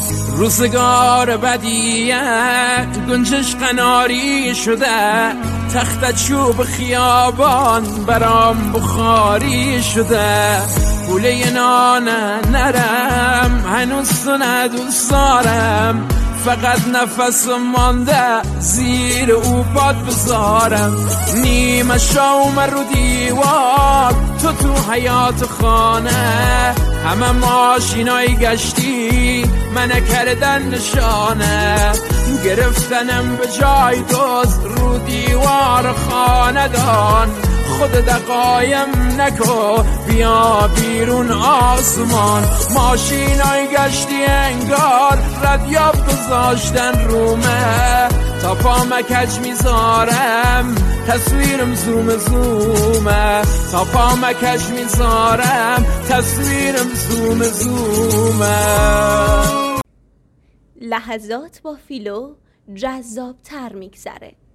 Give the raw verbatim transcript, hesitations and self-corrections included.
روزگار بدیه گنجش قناری شده، تخت چوب خیابان برام بخاری شده. پوله نان نرم هنوز تو ندوست دارم، فقط نفس مانده زیر او باد بذارم. نیمه شوم رو دیوار تو تو حیات خانه، همه ماشینای گشتی من کردن نشانه. گرفتنم به جای دوز رو دیوار خاندان، خود دقایم نکو بیا بیرون آسمان. ماشینای گشتی انگار ردیاب گذاشتن رومه، تا پام کج میذارم تصویرم زوم زومه، تا پام کج میذارم تصویرم زوم زومه. لحظات با فیلو جذاب تر میگذره.